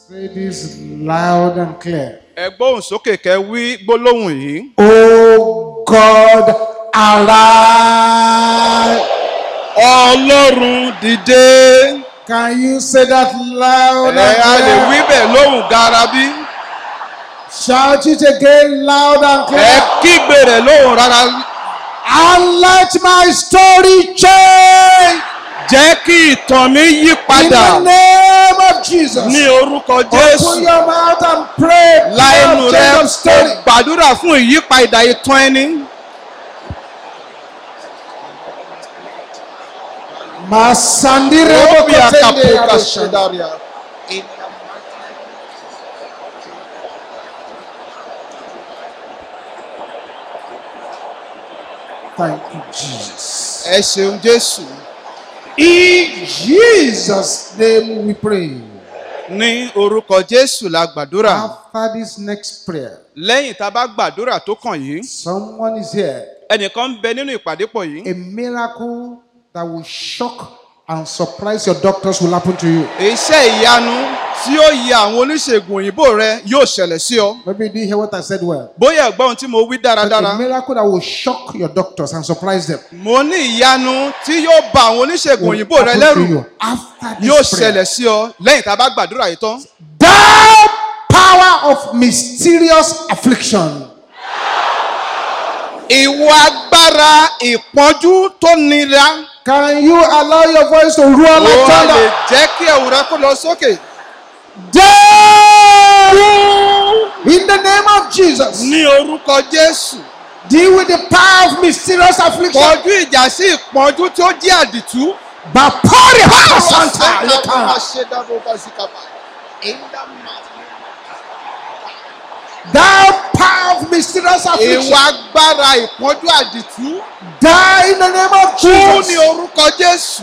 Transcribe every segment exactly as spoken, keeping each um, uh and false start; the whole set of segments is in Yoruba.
Say this loud and clear. Ẹ gbóhùn sókè kẹ́ wí gbólóhùn yìí. Oh God, arise. Ọlọ́run dìde. Can you say that loud Ẹ and a lè wí clear? bẹ́ẹ̀ lóhùn garabí. Shout it again loud and Ẹ clear. kígbe rẹ̀ lóhùn rárá. And let my story change. Jẹ́ kí ìtàn mi yí In the padà name of Jesus. ní orúkọ Open Jésù. your mouth and pray. Láìnú Lord, rẹ change of story. kó gbàdúrà fún ìyípadà ìtàn ẹni. Masandire Obi bokotende akapuka adosha. shedaria. Thank you, Jesus. Ẹ ṣeun Jésù. In Jesus' name we pray. Ní orúkọ Jésù la gbàdúrà. After this next prayer, Lẹ́yìn tá a bá gbàdúrà tó kàn yìí, someone is here. ẹnìkan ń bẹ nínú ìpàdé pọ̀ yìí. A miracle that will shock and surprise your doctors will happen to you. Iṣẹ́ ìyanu tí ó yẹ àwọn oníṣègùn òyìnbó rẹ yóò ṣẹlẹ̀ sí ọ. Maybe you didn't hear what I said well. Bóyá ẹ̀gbọ́n tí mo wí But a dáradára. miracle that will shock your doctors and surprise them Mo ní ìyanu tí yóò bà àwọn oníṣègùn will òyìnbó rẹ happen to lẹ́rù you after yóò this prayer. ṣẹlẹ̀ sí ọ lẹ́yìn tá a bá gbàdúrà yìí tán. Thou power of mysterious affliction. Ìwọ agbára ìpọ́njú tó nira. Can you allow your voice to roar like Ó lè thunder? jẹ́ kí ẹ̀wù rẹ kó lọ sókè. Death! In the name of Jesus. Ní orúkọ Jésù. Deal with the power of mysterious affliction. Kọjú ìjà sí ìpọ́njú tí ó jẹ́ àdìtú. Bapori Haka Santa. Leka. Thou power of mysterious affliction. Ìwọ agbára ìpọ́njú àdìtú. Die in the name of Kú ní Jesus. orúkọ Jésù.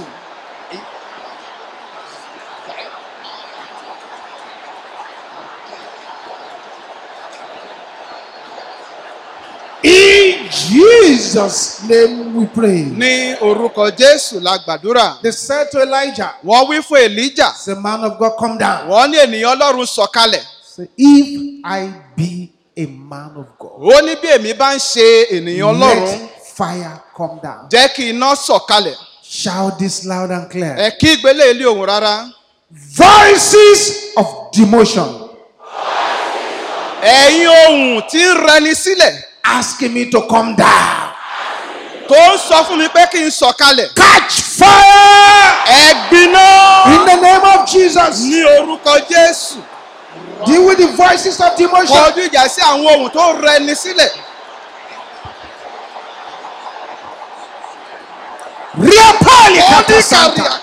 In Jesus' name we pray. Ní orúkọ Jésù la gbàdúrà. They said to Elijah, Wọ́n wí fún Èlíjà. say, man of God, come down. Wọ́n ní ènìyàn Ọlọ́run sọ̀kalẹ̀. Say, if I be a man of God, Ó ní bí èmi bá ń ṣe ènìyàn Ọlọ́run, let fire come down. jẹ́ kí iná sọ̀kalẹ̀. Shout this loud and clear. Ẹ kí ìgbélé ilé òun rárá. Voices of demotion Ẹ̀yin ohùn tí ń rẹni sílẹ̀ asking me to come down. tó ń sọ fún mi pé kí n sọ̀kalẹ̀. Catch fire Ẹ gbiná in the name of Jesus. ní orúkọ Jésù. Deal with the voices of demotion. Kọjú ìjà sí àwọn ohùn tó rẹni sílẹ̀. Riapali Kata Santa.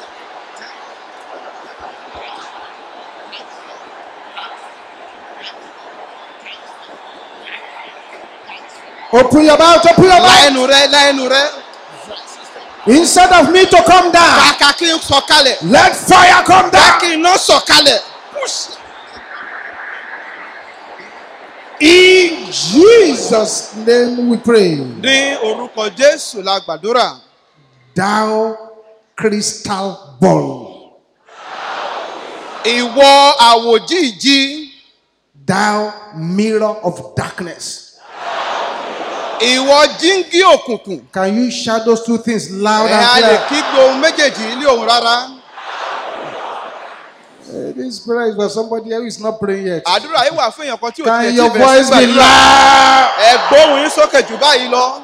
Open your mouth, open your mouth. Láẹnu rẹ láẹnu rẹ. Instead of me to come down, Kàkà kí n sọ̀kalẹ̀. let fire come Jẹ́ down. kí iná sọ̀kalẹ̀. Push. In Jesus' name we pray. Ní orúkọ Jésù la gbàdúrà. Thou crystal ball, Ìwọ àwòjíìji. thou mirror of darkness. Ìwọ jíngí òkùnkùn. Can you shout those two things loud Ẹ a and lè clear? kí gbóhùn méjèèjì ilé òun rárá. Eh, This prayer is for somebody who is not praying yet. Àdúrà yìí wà fún èèyàn kan tí ò Can tiẹ̀ tí your bẹ̀rẹ̀ voice sí be gbàdúrà. loud? Ẹ gbóhùn yín sókè jù báyìí lọ.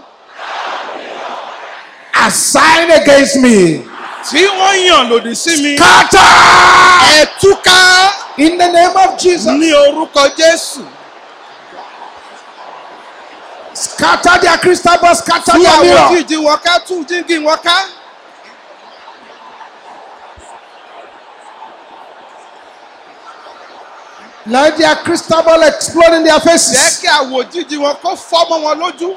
Assign against me. Tí wọ́n yàn lòdì sí mi. Scatter Ẹ túká in the name of Jesus. ní orúkọ Jésù. Scatter their crystal ball, scatter Tú their àwọn mirror. jíjí wọn ká, tú jíngí wọn ká. Let their crystal ball explode in their Jẹ́ faces. kí àwọn jíjí wọn kó fọ́ mọ́ wọn lójú.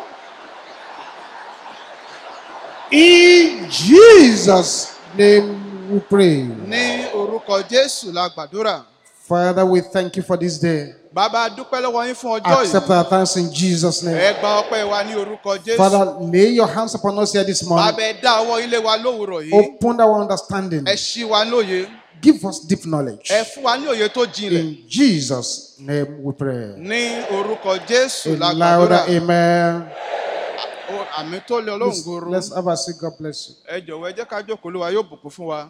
In Jesus' name we pray. Ní orúkọ Jésù la gbàdúrà. Father, we thank you for this day. Bàbá dúpẹ́ lọ́wọ́ yín fún ọjọ́ Accept yìí. our thanks in Jesus' name. Ẹ gba ọpẹ́ wa ní orúkọ Jésù. Father, lay your hands upon us here this morning. Bàbá ẹ dá ọwọ́ ilé wa lówùrọ̀ yìí. Open our understanding. Ẹ ṣí wa lóye. Give us deep knowledge. ẹ fún wa ní òye tó jinlẹ̀. In Jesus' name we pray. ní orúkọ Jésù A la louder gbàdúrà. amen. Ó- àmì tó lé Ọlọ́run goro. Let's have a seat. God bless you. ẹ jọ̀wọ́ ẹ jẹ́ ká jókòó, Olúwa yóò bùkún fún wa.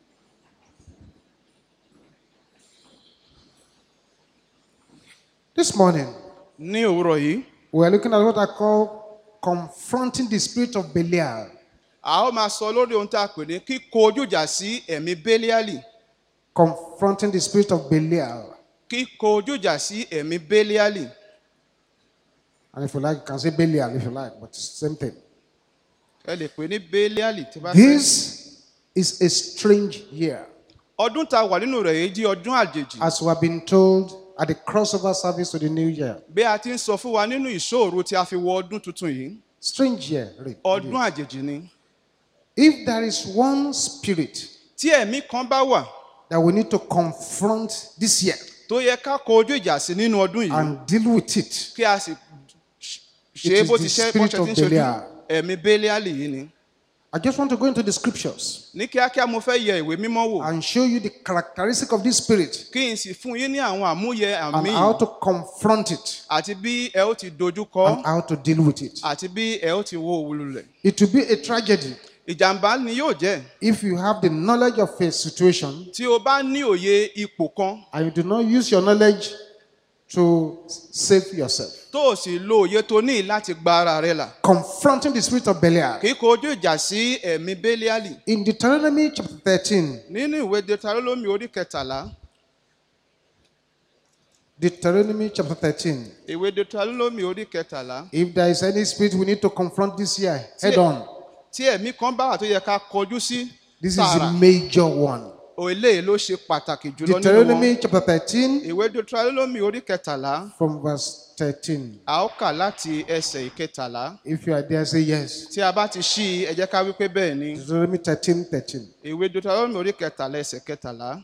This morning, ní òwúrọ̀ yìí we are looking at what I call confronting the spirit of Belial. a ó máa sọ lórí ohun tá a pè ní kíkọ ojú ìjà sí ẹ̀mí Béliálì. Confronting the spirit of Belial. kíkọ ojú ìjà sí ẹ̀mí Béliálì. And if you like, you can say Belial if you like, but it's the same thing. ẹ lè pè ní Béliálì tí bá fẹ́. This is a strange year. ọdún tá a wà nínú rẹ̀ yìí di ọdún àjèjì. As we have been told at the crossover service to the new year. bí a ti ń sọ fún wa nínú ìṣòro tí a fi wọ ọdún tuntun yìí, Strange year. Really. ọdún àjèjì ni. If there is one spirit tí ẹ̀mí kan bá wà that we need to confront this year tó yẹ ká kọ ojú ìjà sí nínú ọdún yìí and deal with it, kí a sì It ṣe is bó the ti ṣe bó spirit ṣe of ti ń ṣojú Belial. ẹ̀mí Béliálì yìí ni. I just want to go into the scriptures ní kíákíá mo fẹ́ yẹ ìwé mímọ́ wò and show you the characteristic of this spirit kí n sì fún yín ní àwọn àmúyẹ and àmì how to confront it àti bí ẹ ó ti dojú kọ and how to deal with it. àti bí ẹ ó ti wó wululẹ̀. It will be a tragedy ìjàmbá ni yóò jẹ́ if you have the knowledge of a situation tí o bá ní òye ipò kan and you do not use your knowledge to save yourself. tó o sì lo òye tó ní láti gba ara rẹ là. Confronting the spirit of Belial. kíkọ ojú ìjà sí ẹ̀mí Béliálì. In Deuteronomy chapter thirteen, nínú ìwé Deuteronomy orí kẹtàlá Deuteronomy chapter thirteen. ìwé Deuteronomy orí kẹtàlá If there is any spirit we need to confront this year, head on. tí ẹ̀mí kan bá wà tó yẹ ká kọjú sí This is tààrà a major one. òye ló ṣe pàtàkì jùlọ nínú wọn. Deuteronomy chapter thirteen ìwé Deuteronomy orí kẹtàlá from verse thirteen. a ó kà láti ẹsẹ̀ ìkẹtàlá. If you are there, say yes. tí a bá ti ṣí i ẹ jẹ́ ká wí pé bẹ́ẹ̀ ni. Deuteronomy thirteen, thirteen. ìwé Deuteronomy orí kẹtàlá ẹsẹ̀ kẹtàlá.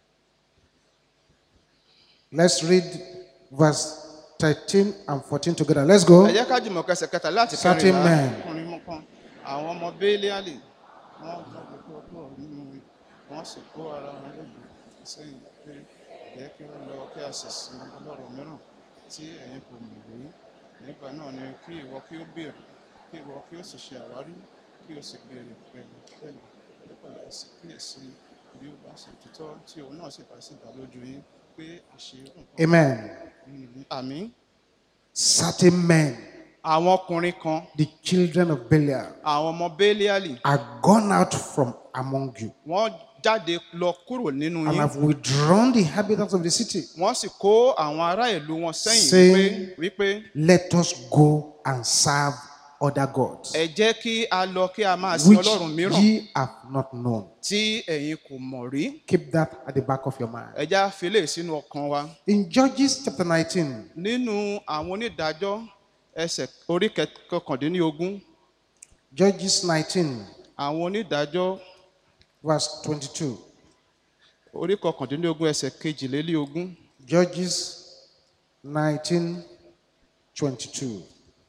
Let's read verse thirteen and fourteen together. Let's go. ẹ jẹ́ ká jùmọ̀ kẹsẹ̀ kẹtàlá láti Certain kẹrìnlá. men. ọkùnrin mú kan àwọn ọmọ Béliálì wọ́n jáde kúrò kúrò nínú wọ́n sì kó ara wọn lóògùn sẹ́yìn pé jẹ́ kí wọ́n lọ kí a sì sin ọlọ́run mìíràn tí ẹ̀yin kò mọ̀ rí. nígbà náà ni kí ìwọ kí ó béèrè kí ìwọ kí ó sì ṣe àwárí kí ó sì béèrè pẹ̀lú pẹ̀lú pẹ̀lú ẹ̀sìn kíyèsí bí ó bá sì títọ́ tí òun náà sì bá sì dá lójú yín pé àṣẹ nǹkan. Amen. àmín. Certain men, àwọn ọkùnrin kan the children of Belial, àwọn ọmọ Béliálì are gone out from among you wọ́n jáde lọ kúrò nínú and yín have withdrawn the inhabitants of the city, wọ́n sì kó àwọn ará ìlú wọn sẹ́yìn Saying- wípé wípé let us go and serve other gods, ẹ jẹ́ kí a lọ kí a máa sin which ọlọ́run mìíràn ye have not known. tí ẹ̀yin kò mọ̀ rí. Keep that at the back of your mind. ẹ já filé sínú ọkàn wa. In Judges chapter nineteen, nínú àwọn onídàájọ́ ẹsẹ̀ orí kẹ- kọkàndínlógún Judges nineteen, àwọn onídàájọ́ verse twenty-two. orí kọkàndínlógún ẹsẹ̀ kejìlélógún. Judges nineteen, twenty-two.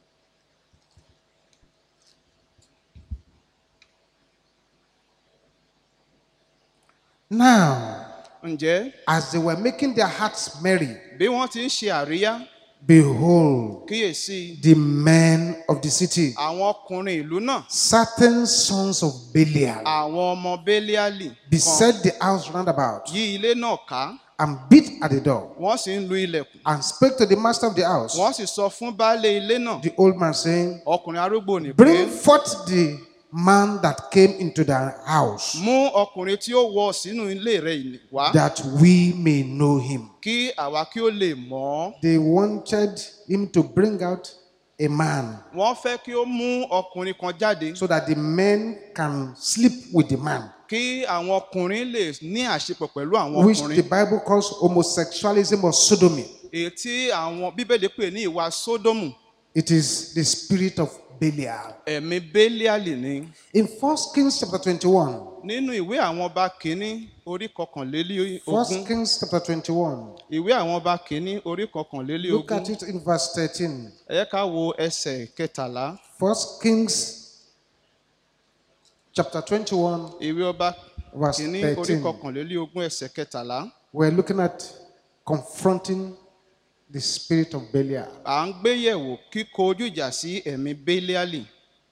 Now, ǹjẹ́ as they were making their hearts merry, bí wọ́n ti ń ṣe àríyá behold, kíyèsí the men of the city, àwọn ọkùnrin ìlú náà certain sons of Belial, àwọn ọmọ Béliálì kan beset the house round about yí ilé náà ká and beat at the door wọ́n sì ń lu ilẹ̀kùn. and spake to the master of the house, wọ́n sì sọ fún baálé ilé náà the old man, saying, ọkùnrin arúgbó ní pé bring forth the man that came into the house, mú ọkùnrin tí ó wọ sínú ilé rẹ yìí wá that we may know him. kí àwa kí ó lè mọ̀ ọ́. They wanted him to bring out a man wọ́n fẹ́ kí ó mú ọkùnrin kan jáde so that the men can sleep with the man, kí àwọn ọkùnrin lè ní àṣepọ̀ pẹ̀lú àwọn which the ọkùnrin. Bible calls homosexualism or sodomy. èyí tí àwọn bíbélì pè ní ìwà sódómù. It is the spirit of Belial. ẹ̀mí Béliálì ni. In First Kings chapter twenty-one, nínú ìwé àwọn ọba kìíní orí kọkànlélógún. First Kings chapter twenty-one, ìwé àwọn ọba kìíní orí look kọkànlélógún. at it in verse thirteen. ẹ jẹ́ ká wo ẹsẹ̀ kẹtàlá. First Kings chapter twenty-one, ìwé ọba verse kìíní orí thirteen. kọkànlélógún ẹsẹ̀ kẹtàlá. We're looking at confronting the spirit of Belial. À ń gbéyẹ̀wò kíkọ ojú ìjà sí ẹ̀mí Béliálì.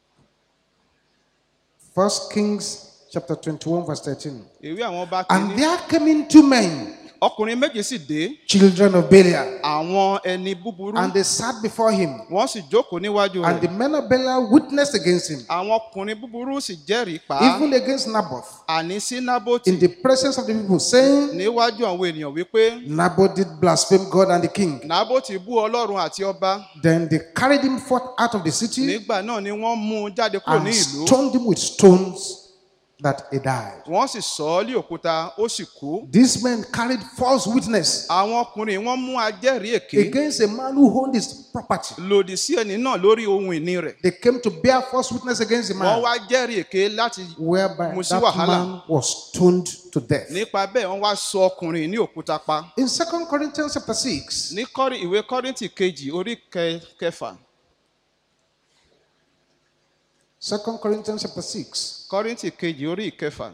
First Kings chapter twenty-one, verse thirteen. Ìwé àwọn ọba And kìíní. there came in two men, Ọkùnrin méjì sì dé, children of Belial, àwọn ẹni búburú. and they sat before him. Wọ́n sì jókòó níwájú And the rẹ̀. men of Belial witnessed against him, Àwọn ọkùnrin búburú sì jẹ́rìí pa á. even against Naboth, Àní sí Nábótì in the presence of the people, saying, níwájú àwọn ènìyàn wípé Naboth did blaspheme God and the king. Nábótì bú Ọlọ́run àti ọba. Then they carried him forth out of the city Nígbà náà ni wọ́n mú un jáde kúrò and ní ìlú. stoned him with stones that he died. Wọ́n sì sọ ọ́ lé òkúta, ó sì kú. These men carried false witness Àwọn ọkùnrin wọ́n mú ajẹ́rìí èké against a man who owned his property. lòdì sí ẹni náà lórí ohun ìní rẹ̀. They came to bear false witness against the Wọ́n man, wá jẹ́rìí èké láti whereby mú sí that wàhálà. man was stoned to death. Nípa bẹ́ẹ̀ wọ́n wá sọ ọkùnrin ní òkúta pa. In Second Corinthians chapter six, Ní Kọ́rí- ìwé Kọ́ríńtì kejì orí kẹ- kẹfà. Second Corinthians chapter six, Kọ́ríńtì kejì orí ìkẹfà.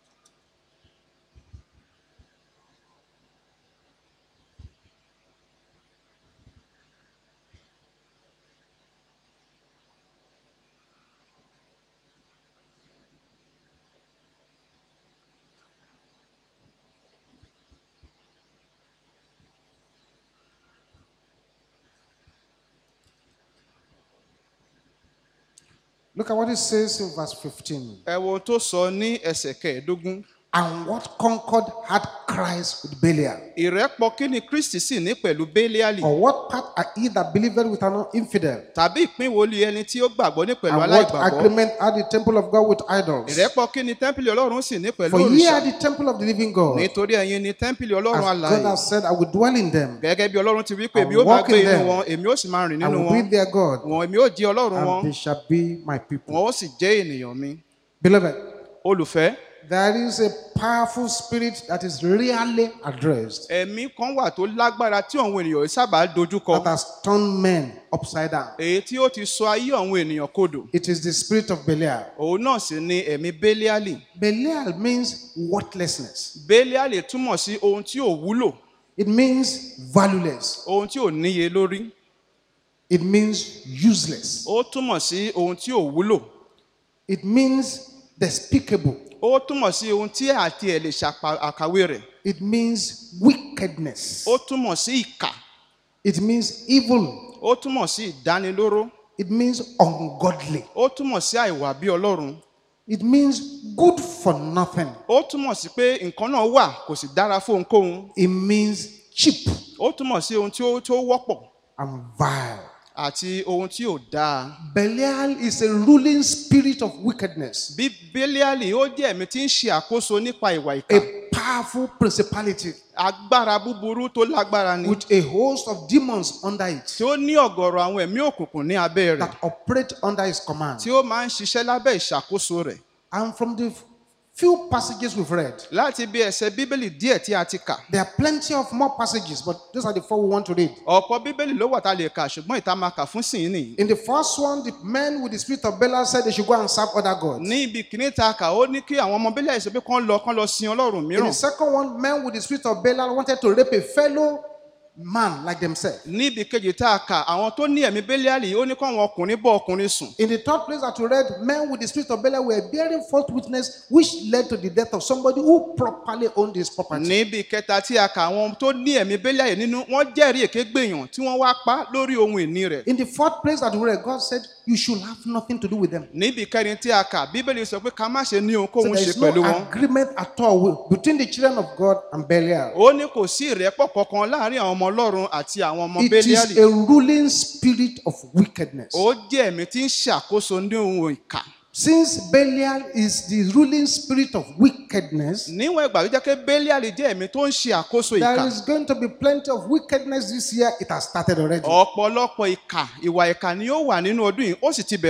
look at what it says in verse fifteen. Ẹ wo ohun tó sọ ní ẹsẹ̀ kẹẹ̀ẹ́dógún. And what concord had Christ with Belial? Ìrẹ́pọ̀ kí ni Kristi sì ní pẹ̀lú Béliálì? Or what part are he that believeth with an infidel? Tàbí ìpín wo ni ẹni tí ó gbàgbọ́ ní pẹ̀lú And what aláìgbàgbọ́? agreement had the temple of God with idols? Ìrẹ́pọ̀ kí ni tẹ́ḿpìlì Ọlọ́run sì ní pẹ̀lú For ye òrìṣà? are the temple of the living God. Nítorí ẹ̀yin ni tẹ́ḿpìlì Ọlọ́run As God alààyè. has said, I will dwell in them, Gẹ́gẹ́ bí Ọlọ́run ti wí pé I èmi will ó máa walk gbé in inú them. wọn, èmi ó sì máa rìn I nínú will be wọn. their God, Wọn èmi ó di Ọlọ́run and wọn, they shall be my people. wọn ó sì jẹ́ ènìyàn mi. Beloved, Olùfẹ́, there is a powerful spirit that is rarely addressed, ẹ̀mí kan wà tó lágbára tí àwọn ènìyàn yìí sábà dojúkọ. that has turned men upside down. Èyí tí ó ti sọ ayé àwọn ènìyàn kodò. It is the spirit of Belial. Òun náà sì ni ẹ̀mí Béliálì. Belial means worthlessness. Béliálì túmọ̀ sí ohun tí ò wúlò, It means valueless. ohun tí ò níye lórí. It means useless. Ó túmọ̀ sí ohun tí ò wúlò. It means despicable. Ó túmọ̀ sí ohun tí àti ẹ̀ lè ṣàkàwé rẹ̀. It means wickedness. Ó túmọ̀ sí ìkà. It means evil. Ó túmọ̀ sí ìdánilóró. It means ungodly. Ó túmọ̀ sí àìwà bí Ọlọ́run. It means good for nothing. Ó túmọ̀ sí pé nǹkan náà wà kò sì dára fún ohunkóhun. It means cheap Ó túmọ̀ sí ohun tí ó tó wọ́pọ̀ and vile. àti ohun tí ò dáa. Belial is a ruling spirit of wickedness, Bí Béliálì ó jẹ́ ẹ̀mí tí ń ṣe àkóso nípa ìwà ìkà. a powerful principality Agbára búburú tó lágbára ni. with a host of demons under it Tí ó ní ọ̀gọ̀rọ̀ àwọn ẹ̀mí òkùnkùn ní abẹ́ rẹ̀. that operate under his command. Tí ó máa ń ṣiṣẹ́ lábẹ́ ìṣàkóso rẹ̀. And from the few passages we've read, Láti bí ẹsẹ̀ Bíbélì díẹ̀ tí a ti kà. there are plenty of more passages, but those are the four we want to read. Ọ̀pọ̀ Bíbélì ló wà tá a lè kà ṣùgbọ́n ìta máa kà fún sìn nìyí. In the first one, the men with the spirit of Belial said they should go and serve other gods. Ní ibi kìíní ta kà ó ní kí àwọn ọmọ Béliálì sọ pé kán lọ kán lọ sin Ọlọ́run In the mìíràn. second one, men with the spirit of Belial wanted to rape a fellow man like themselves. Ní ibi kejì tá a kà àwọn tó ní ẹ̀mí Béliálì ó ní kí àwọn ọkùnrin bọ́ ọkùnrin sùn. In the third place that we read, men with the spirit of Belial were bearing false witness, which led to the death of somebody who properly owned his property. Ní ibi kẹta tí a kà àwọn tó ní ẹ̀mí Béliálì nínú wọ́n jẹ́rìí èké gbèyàn tí wọ́n wá pa lórí ohun ìní rẹ̀. In the fourth place that we read, God said, you should have nothing to do with them. Ní ibi kẹrin tí a kà Bíbélì sọ pé ká má ṣe ní So ohunkóhun there ṣe is no pẹ̀lú wọn. agreement at all with, between the children of God and Belial. Ó ní kò sí ìrẹ́pọ̀ kankan láàrin àwọn ọmọ Ọlọ́run àti àwọn ọmọ It Béliálì. is a ruling spirit of wickedness. Ó jẹ́ ẹ̀mí tí ń ṣàkóso ní ohun ìkà. Since Belial is the ruling spirit of wickedness, Níwọ̀n ìgbà tó jẹ́ pé Béliálì jẹ́ ẹ̀mí tó ń ṣe àkóso ìkà. there is going to be plenty of wickedness this year. It has started already. Ọ̀pọ̀lọpọ̀ ìkà ìwà ìkà ni ó wà nínú ọdún yìí ó sì ti bẹ̀rẹ̀.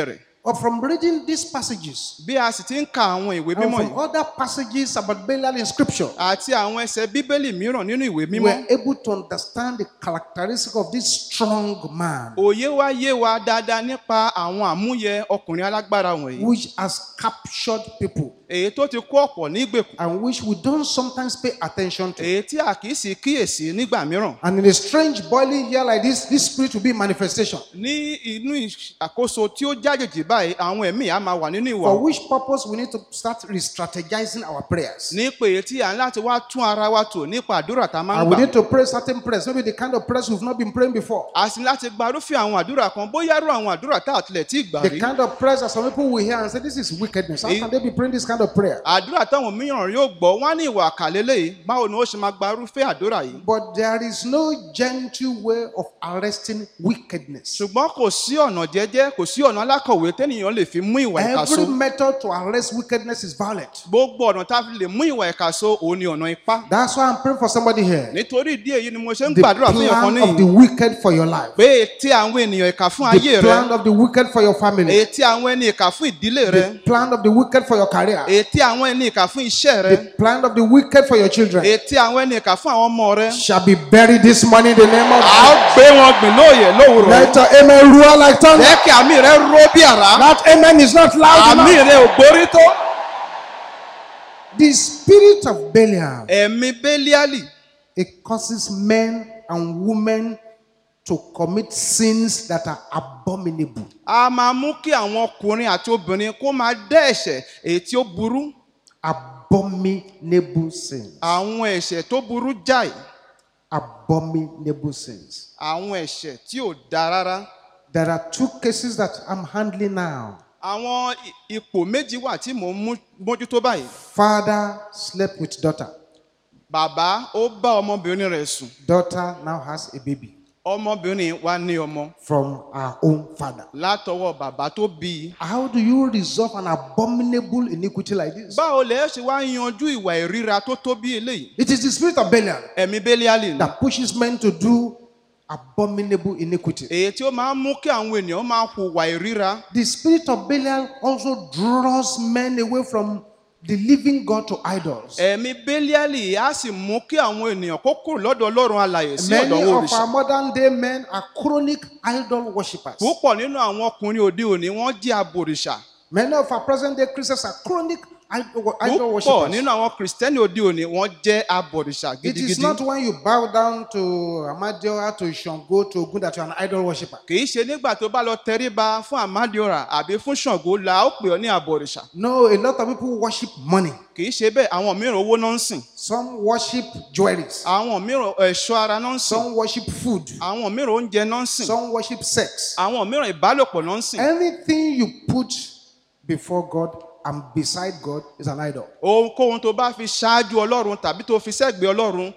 But from reading these passages bí a sì ti ń ka àwọn ìwé and mímọ́ from yìí other passages about Belial in scripture, àti àwọn ẹsẹ̀ bíbélì mìíràn nínú ìwé we mímọ́, were able to understand the characteristic of this strong man òye wa yé wa dáadáa nípa àwọn àmúyẹ ọkùnrin alágbára wọ̀nyí, which has captured people èyí tó ti kó ọ̀pọ̀ ní ìgbèkùn, and which we don't sometimes pay attention to. èyí tí a kì í sì kíyèsí nígbà mìíràn. And in a strange boiling year like this, this spirit will be in manifestation. Ní inú àkóso tí ó jájèjì báyìí, àwọn ẹ̀mí á máa wà nínú ìwà. For which purpose we need to start re-strategizing our prayers. Ní pé tí à ń láti wá tún ara wa tò nípa àdúrà tá a máa ń And we gbà. need to pray certain prayers, maybe the kind of prayers we've not been praying before. A sì láti gba irúfẹ́ àwọn àdúrà kan, bóyá irú àwọn àdúrà tá a tilẹ̀ tí ì gbà The rí. kind of prayers that some people will hear and say, this is wickedness. How can they be praying this kind of prayer? Àdúrà táwọn mìíràn yóò gbọ́, wọ́n á ní ìwà àkàlélẹ̀ yìí, báwo ni ó ṣe máa gba irúfẹ́ àdúrà yìí. But there is no gentle way of arresting wickedness. Ṣùgbọ́n kò sí ọ̀nà jẹ́jẹ́, kò sí ọ̀nà alákọ̀wé tẹ́nìyàn lè fi mú ìwà ìkàso. Every method to arrest wickedness is violent. Gbogbo ọ̀nà tá a fi lè mú ìwà ìkàso òun ni ọ̀nà ipá. That's why I'm praying for somebody here. Nítorí ìdí èyí ni mo ṣe ń The gbàdúrà fún ìyẹn kan plan of the níyì. wicked for your life. Pé etí àwọn ènìyàn ìkà fún ayé The rẹ. plan of the wicked for your family. Etí àwọn ẹni ìkà fún ìdílé rẹ. The plan of the wicked for your career. Etí àwọn ẹni ìkà fún iṣẹ́ rẹ. The plan of the wicked for your children Etí àwọn ẹni ìkà fún àwọn ọmọ rẹ. shall be buried this morning in the name of A ó Jesus. gbé wọn gbìn lóòyè lówùrọ̀. Let your amen roar like thunder. Jẹ́ kí àmì rẹ ró bí àrá. That amen is not loud Àmì enough. rẹ ò gbórí tó. The spirit of Belial, Ẹ̀mí Bélíálì, it causes men and women to commit sins that are abominable. a máa mú kí àwọn ọkùnrin àti obìnrin kó máa dá ẹ̀ṣẹ̀ èyí tí ó burú. Abominable sins. Àwọn ẹ̀ṣẹ̀ tó burú jáì. Abominable sins. Àwọn ẹ̀ṣẹ̀ tí ò dáa rárá. There are two cases that I'm handling now. Àwọn i- ipò méjì wà tí mò ń mú- mójútó báyìí. Father slept with daughter. Bàbá ó bá ọmọbìnrin rẹ̀ sùn. Daughter now has a baby Ọmọbìnrin wa ní ọmọ from her own father. látọwọ́ bàbá tó bí i. How do you resolve an abominable iniquity like this? Báwo lẹ ṣe wá yanjú ìwà ìríra tó tó bí eléyìí? It is the spirit of Belial Ẹ̀mí Bélíálì ni. that pushes men to do abominable iniquity. Èyí tí ó máa ń mú kí àwọn ènìyàn máa hùwà ìríra. The spirit of Belial also draws men away from the living God to idols. Ẹ̀mí Bélíálì á sì mú kí àwọn ènìyàn kó kúrò lọ́dọ̀ Ọlọ́run alààyè sí Many ọ̀dọ̀ of òrìṣà. our modern day men are chronic idol worshippers. Púpọ̀ nínú àwọn ọkùnrin òde òní wọ́n jẹ́ abòrìṣà. Many of our present day Christians are chronic idol, idol Púpọ̀ worshippers. nínú àwọn Kìrìsìtẹ́nì òde òní wọ́n jẹ́ abòrìṣà It is gidigidi. not when you bow down to Amadioha, to Shango, to Ogun that you are an idol worshipper. Kì í ṣe nígbà tó bá lọ tẹríba fún Àmádìọ́rà àbí fún Ṣàngó la ó pè ọ́ ní abòrìṣà. No, a lot of people worship money. Kì í ṣe bẹ́ẹ̀, àwọn mìíràn owó náà ń sìn. Some worship jewelries. Àwọn mìíràn ẹ̀ṣọ́ ara náà ń sìn. Some worship food. Àwọn mìíràn oúnjẹ náà ń sìn. Some worship sex. Àwọn mìíràn ìbálòpọ̀ náà ń sìn. Anything you put before God and beside God is an idol. Ohunkóhun tó bá fi ṣáájú Ọlọ́run tàbí tó fi sẹ́gbẹ̀ẹ́ Ọlọ́run,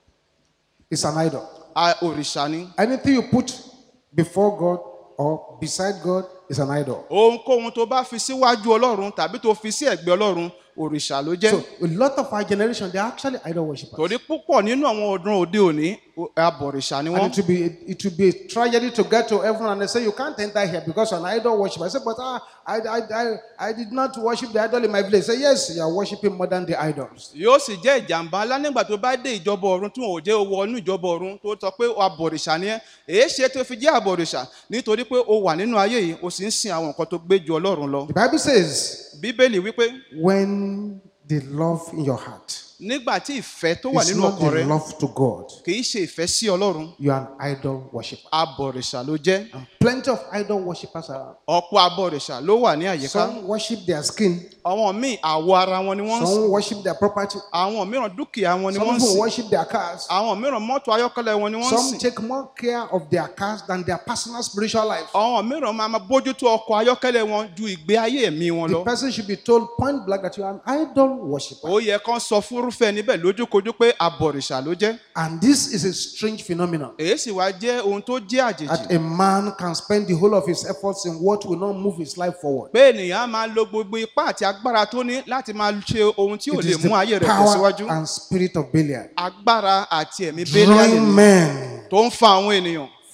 It's an idol. a- òrìṣà ni. Anything you put before God or beside God is an idol. Ohunkóhun tó bá fi síwájú Ọlọ́run tàbí tó fi sí ẹ̀gbẹ́ Ọlọ́run, òrìṣà ló jẹ́. So a lot of our generation, they are actually idol worshippers. Torí púpọ̀ nínú àwọn ọdún òde òní, o- abọ̀rìṣà ni And wọ́n. it will be it will be a tragedy to get to heaven and they say you can't enter here because you're an idol worshiper. I say, but ah, I, I, I, I did not worship the idol in my village. Say, yes, you are worshiping modern day idols. Yóò sì jẹ́ ìjàmbá ńlá nígbà tó bá dé ìjọba ọ̀run tí wọn ò jẹ́ owó ọnú ìjọba ọ̀run tó sọ pé abọ̀rìṣà ni ẹ́. Èé ṣe tó fi jẹ́ abọ̀rìṣà nítorí pé o wà nínú ayé yìí, o sì ń sin àwọn nǹkan tó gbé ju Ọlọ́run lọ. The Bible says, Bíbélì wípé when the love in your heart nígbà tí ìfẹ́ tó wà is nínú not ọkàn the rẹ love to God, kì í ṣe ìfẹ́ sí Ọlọ́run, you are an idol worshiper. abọ̀rìṣà ló jẹ́. And plenty of idol worshippers are. Ọ̀pọ̀ abọ̀rìṣà ló wà ní àyíká. Some worship their skin, Àwọn míì àwọ̀ ara wọn ni wọ́n ń sìn. some worship their property, Àwọn mìíràn dúkìá wọn ni some wọ́n ń people sìn. worship their cars. Àwọn mìíràn mọ́tò ayọ́kẹ́lẹ́ wọn ni wọ́n ń Some sìn. take more care of their cars than their personal spiritual life. Àwọn mìíràn máa máa bójútó ọkọ̀ ayọ́kẹ́lẹ́ wọn ju ìgbé ayé ẹ̀mí wọn The lọ. person should be told point blank that you are an idol worshiper. Ó yẹ kán sọ fúnrúfẹ́ níbẹ̀ lójúkojú pé abọ̀rìṣà ló jẹ́. And this is a strange phenomenon Èyí sì wá jẹ́ ohun tó jẹ́ àjèjì. that a man can spend the whole of his efforts in what will not move his life forward. Pé ènìyàn á máa lo gbogbo ipá àti agbára tó ní láti máa ṣe ohun tí ò It lè is the mú ayé rẹ̀ power tẹ̀síwájú. and spirit of Belial Agbára àti ẹ̀mí Bélíálì drawing ni men tó ń fa àwọn ènìyàn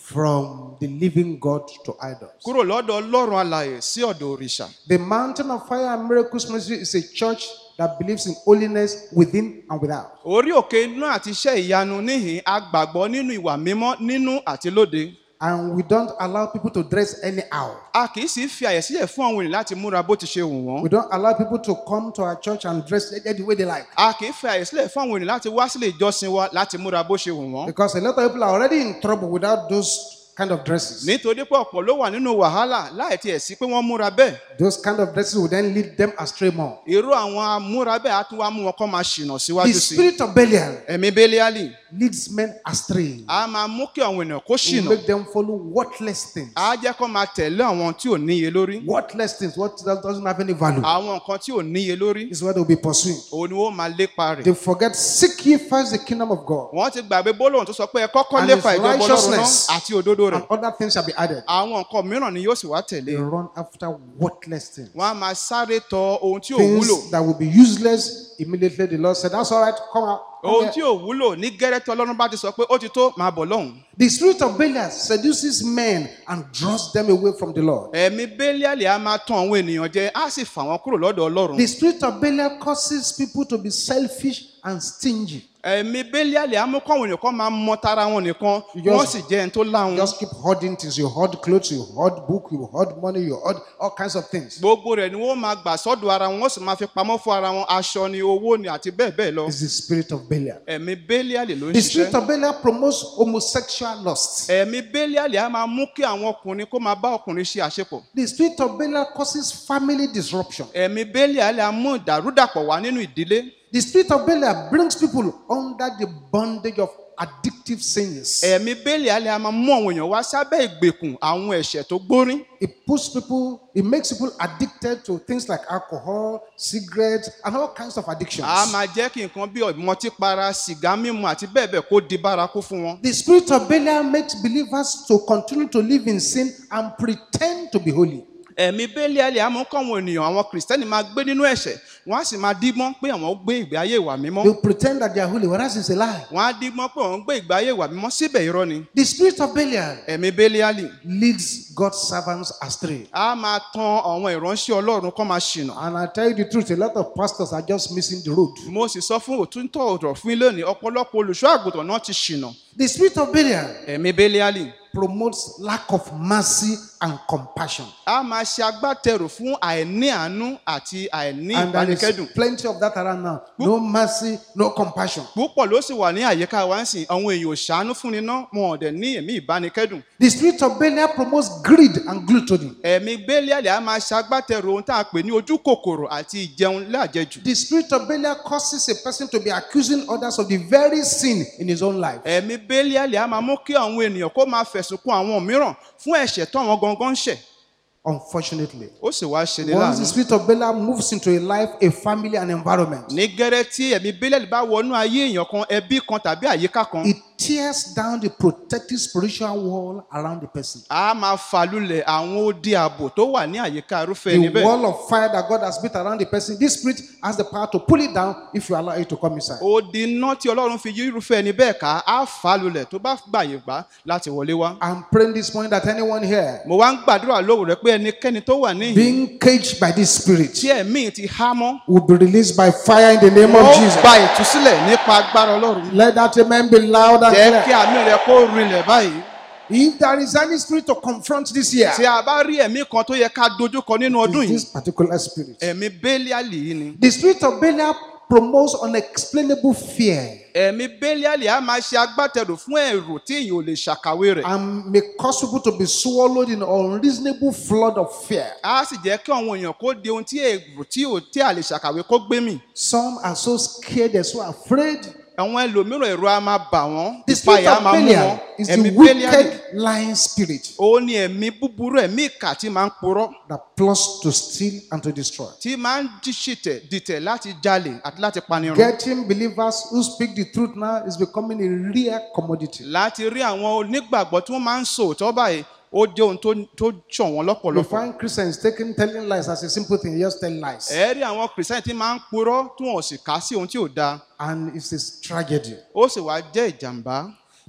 from the living God to idols. kúrò lọ́dọ̀ Ọlọ́run alààyè sí ọ̀dọ̀ òrìṣà. The Mountain of Fire and Miracles Ministry is a church that believes in holiness within and without. Orí òkè iná àti iṣẹ́ ìyanu níhìn a gbàgbọ́ nínú ìwà mímọ́ nínú àti lóde. And we don't allow people to dress anyhow. A kì í sì fi àyè sílẹ̀ fún àwọn ènìyàn láti múra bó ti ṣe wù wọ́n. We don't allow people to come to our church and dress the way they like. A kì í fi àyè sílẹ̀ fún àwọn ènìyàn láti wá sílé ìjọsìn wa láti múra bó ṣe wù wọ́n. Because a lot of people are already in trouble without those kind of dresses. Nítorí pé ọ̀pọ̀ ló wà nínú wàhálà láì tiẹ̀ sí pé wọ́n múra bẹ́ẹ̀. Those kind of dresses will then lead them astray more. Irú àwọn amúra bẹ́ẹ̀ á tún wá mú wọn kọ́ máa ṣìnà síwájú The sí. spirit of Belial Ẹ̀mí Bélíálì leads men astray. a máa mú kí àwọn ènìyàn kó It ṣìnà. will make them follow worthless things. Á jẹ́ kó máa tẹ̀lé àwọn tí ò níye lórí. Worthless things, what doesn't have any value, Àwọn nǹkan tí ò níye lórí is what they'll be pursuing. òun ni wọ́n máa lépa rẹ̀. They forget, seek ye first the kingdom of God, Wọ́n ti gbàgbé gbólóhùn tó sọ pé ẹ kọ́kọ́ And lépa his ìjọba Ọlọ́run náà righteousness. àti òdodo rẹ̀. and other things shall be added. Àwọn nǹkan mìíràn ni yóò sì wá They tẹ̀lé. run after worthless things. Wọ́n á máa sáré tọ ohun tí ò wúlò. Things that will be useless. Immediately the Lord said, that's all right, come out. come Ohun here." tí ò wúlò ní gẹ́rẹ́ tí Ọlọ́run bá ti sọ pé ó ti tó máa bọ̀ lọ́hùn. The spirit of Belial seduces men and draws them away from the Lord. Ẹ̀mí Bélíálì á máa tàn àwọn ènìyàn jẹ á sì fà wọ́n kúrò lọ́dọ̀ Ọlọ́run. The spirit of Belial causes people to be selfish and stingy. Ẹ̀mí Bélíálì á mú kọ́wọn ènìyàn kan máa mọ tara wọn nìkan You just- wọ́n sì jẹ́ ẹni tó láwọn. Just keep hoarding things. You hoard clothes, you hoard book, you hoard money, you hoard all kinds of things. Gbogbo rẹ̀ ni wọ́n máa gbà sọ́dọ̀ ara wọn wọ́n sì máa fi pamọ́ fún ara wọn aṣọ ni owó ni àti bẹ́ẹ̀ bẹ́ẹ̀ lọ. It's the spirit of Belial. Ẹ̀mí Bélíálì ló ń The spirit ṣiṣẹ́. of Belial promotes homosexual lust. Ẹ̀mí Bélíálì á máa mú kí àwọn ọkùnrin kó máa bá ọkùnrin ṣe àṣepọ̀. The spirit of Belial causes family disruption. Ẹ̀mí Bélíálì á mú ìdàrúdàpọ̀ wá nínú ìdílé. The spirit of Belial brings people under the bondage of addictive sins. Ẹ̀mí Bélíálì á máa mú àwọn èèyàn wá sábẹ́ ìgbèkùn àwọn ẹ̀ṣẹ̀ tó gbórín. It puts people, it makes people addicted to things like alcohol, cigarettes, and all kinds of addictions. A máa jẹ́ kí nǹkan bí ọ̀mọtípara, sìgá mímu àti bẹ́ẹ̀ bẹ́ẹ̀ kó di bárakú fún wọn. The spirit of Belial makes believers to continue to live in sin and pretend to be holy. Ẹ̀mí Bélíálì á mú káwọn ènìyàn àwọn Kìrìsìtẹ́nì máa gbé nínú ẹ̀ṣẹ̀ wọ́n á sì máa dígbọ́n pé àwọn gbé ìgbé ayé ìwà mímọ́. They pretend that they are holy, whereas it's a lie. Wọ́n á dígbọ́n pé àwọn gbé ìgbé ayé ìwà mímọ́ síbẹ̀ irọ́ ni. The spirit of Belial Ẹ̀mí Bélíálì leads God's servants astray. á máa tan àwọn ìránṣẹ́ Ọlọ́run kó máa ṣìnà. And I tell you the truth, a lot of pastors are just missing the road. Mo sì sọ fún òtúntọ̀ ọ̀rọ̀ fún ilé ní ọ̀pọ̀lọpọ̀ olùṣọ́ àgùntàn náà ti ṣìnà. The spirit of Belial Ẹ̀mí Bélíálì promotes lack of mercy and compassion. á máa ṣe agbátẹrù fún àìní àánú àti àìní And there is ìbánikẹ́dùn. plenty of that around now. No mercy, no compassion. Púpọ̀ ló sì wà ní àyíká wa ń sìn àwọn èèyàn ò ṣàánú fúnni náà wọn ò dẹ̀ ní ẹ̀mí ìbánikẹ́dùn. The spirit of Belial promotes greed and gluttony. Ẹ̀mí Bélíálì á máa ṣe agbátẹrù ohun tá a pè ní ojú kòkòrò àti ìjẹun láàjẹjù. The spirit of Belial causes a person to be accusing others of the very sin in his own life. Ẹ̀mí Bélíálì á máa mú kí àwọn ènìyàn kó máa fẹ̀sùn kún àwọn mìíràn fún ẹ̀ṣẹ̀ tó àwọn gangan ń ṣẹ̀. Unfortunately, Ó sì wá ṣe ní once the láàánú. spirit of Belial moves into a life, a family, and environment, Ní gẹ́rẹ́ tí ẹ̀mí Bélíálì bá wọnú ayé èèyàn kan ẹbí kan tàbí àyíká kan it tears down the protective spiritual wall around the person. á máa fàlùlẹ̀ àwọn odi ààbò tó wà ní àyíká irúfẹ́ ẹni The bẹ́ẹ̀. wall of fire that God has built around the person, this spirit has the power to pull it down if you allow it to come inside. Odi iná tí Ọlọ́run fi yí irúfẹ́ ẹni bẹ́ẹ̀ ká á fàlùlẹ̀ tó bá gbàyè gbà láti wọlé wá. I'm praying this morning that anyone here Mo wá ń gbàdúrà lóhùn rẹ pé ẹnikẹ́ni tó wà níhìn being caged by this spirit tí ẹ̀mí ti há mọ́ will be released by fire in the name ó of Jesus. gba ìtúsílẹ̀ nípa agbára Ọlọ́run. Let that amen be loud and Jẹ́ kí clear. àmì rẹ kó rinlẹ̀ báyìí. If there is any spirit to confront this year, Tí a bá rí ẹ̀mí kan tó yẹ ká dojúkọ nínú ọdún it's yìí, this particular spirit. ẹ̀mí Bélíálì yìí ni. The spirit of Belial promotes unexplainable fear Ẹ̀mí Bélíálì á máa ṣe agbátẹrù fún ẹ̀rù tí èèyàn ò lè ṣàkàwé rẹ̀. and may cause people to be swallowed in unreasonable flood of fear. Á sì jẹ́ kí àwọn èèyàn kó di ohun tí ẹ̀rù tí ò tí a lè ṣàkàwé kó gbé mì. Some are so scared, they're so afraid. Àwọn ẹlòmíràn ẹ̀rù á máa bà wọ́n, The spirit ìpayà á of máa mú wọn. Belial is Ẹ̀mí the Bélíálì wicked lying spirit ó ní ẹ̀mí búburú ẹ̀mí ìkà tí máa ń purọ́, that plots to steal and to destroy. tí máa ń díṣìtẹ̀ dìtẹ̀ láti jalè àti láti panirun. Getting believers who speak the truth now is becoming a rare commodity. Láti rí àwọn onígbàgbọ́ tí wọ́n máa ń sọ òótọ́ báyìí ó jẹ́ ohun tó tó ṣọ̀wọ́n You lọ́pọ̀lọpọ̀. find Christians taking telling lies as a simple thing, just tell lies. Ẹ rí àwọn kìrìsìtẹ́nì tí máa ń purọ́ tí wọ́n ò sì kà sí ohun tí ò dáa And it's a tragedy. ó sì wá jẹ́ ìjàmbá.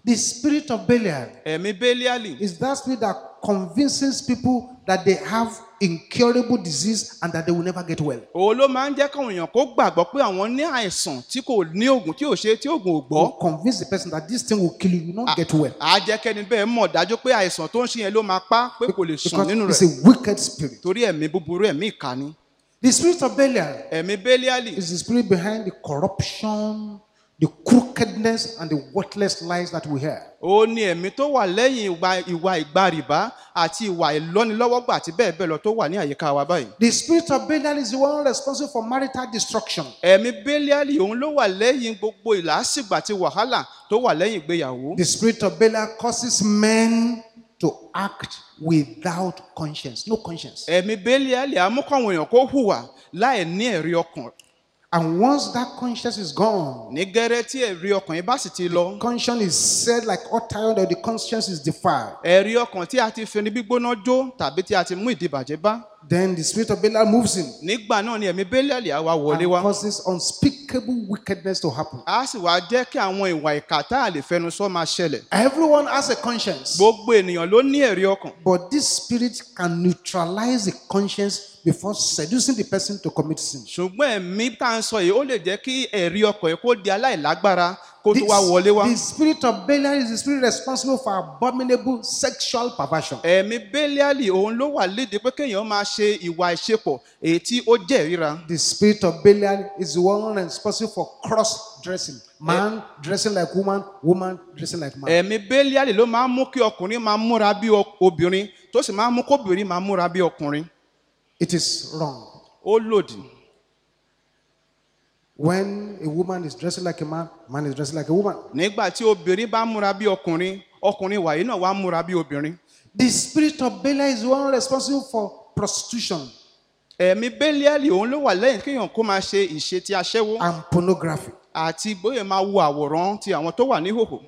The spirit of Belial ẹ̀mí Béliálì is that spirit that convinces people that they have incurable disease and that they will never get well. òun ló máa ń jẹ́ káwọn èèyàn kó gbàgbọ́ pé àwọn ní àìsàn tí kò ní oògùn tí ò ṣe tí oògùn ò gbọ́. You convince the person that this thing will kill you, you will not get well. á jẹ́ kẹ́ni bẹ́ẹ̀ mọ̀ dájú pé àìsàn tó ń ṣe yẹn ló máa pa pé kò lè sùn Because nínú it's rẹ̀ a wicked spirit. torí ẹ̀mí búburú ẹ̀mí ìkà ni. The spirit of Belial ẹ̀mí Béliálì is the spirit behind the corruption, the crookedness, and the worthless lies that we hear. ó ní ẹ̀mí tó wà lẹ́yìn ìwà ìwà ìgbàrìbá àti ìwà ìlọ́nilọ́wọ́gbà àti bẹ́ẹ̀ bẹ́ẹ̀ lọ tó wà ní àyíká wa báyìí. The spirit of Belial is the one responsible for marital destruction. ẹ̀mí Béliálì òun ló wà lẹ́yìn gbogbo ìlàsìgbà àti wàhálà tó wà lẹ́yìn ìgbéyàwó. The spirit of Belial causes men to act without conscience, no conscience. ẹ̀mí Béliálì á mú káwọn èèyàn kó hùwà láì ní ẹ̀rí ọkàn. And once that conscience is gone, ní gẹ́rẹ́ tí ẹ̀rí ọkàn yìí bá sì ti lọ. conscience is said like hot iron, that the conscience is defiled. ẹ̀rí ọkàn tí a ti fi ní gbígbóná jó tàbí tí a ti mú ìdìbàjẹ́ bá. Then the spirit of Belial moves in nígbà náà ni ẹ̀mí Béliálì á wá wọlé and wá. causes unspeakable wickedness to happen. á sì wá jẹ́ kí àwọn ìwà ìkà tá a lè fẹnu sọ máa ṣẹlẹ̀. Everyone has a conscience, gbogbo ènìyàn ló ní ẹ̀rí ọkàn. but this spirit can neutralize the conscience before seducing the person to commit sin. ṣùgbọ́n ẹ̀mí tá à ń sọ yìí ó lè jẹ́ kí ẹ̀rí ọkàn yìí kó di aláìlágbára kó tó wá wọlé wá. The spirit of Belial is the spirit responsible for abominable sexual perversion. ẹ̀mí Béliálì òun ló wà lédè pé kéèyàn máa ṣe ìwà ìṣepọ̀ èyí tí ó jẹ́ ìríra. The spirit of Belial is the one responsible for cross-dressing. Man dressing like woman, woman dressing like man. ẹ̀mí Béliálì ló máa ń mú kí ọkùnrin máa múra bí obìnrin tó sì máa ń mú kóbìnrin máa múra bí ọkùnrin. It is wrong. ó lòdì. When a woman is dressing like a man, man is dressing like a woman. nígbà tí obìnrin bá múra bí ọkùnrin ọkùnrin wàyí náà wá múra bí obìnrin. The spirit of Belial is the one responsible for prostitution ẹ̀mí Béliálì òun ló wà lẹ́yìn kéèyàn kó máa ṣe ìṣe ti aṣẹ́wó and pornography. àti bóyá máa wo àwòrán ti àwọn tó wà níhòhò.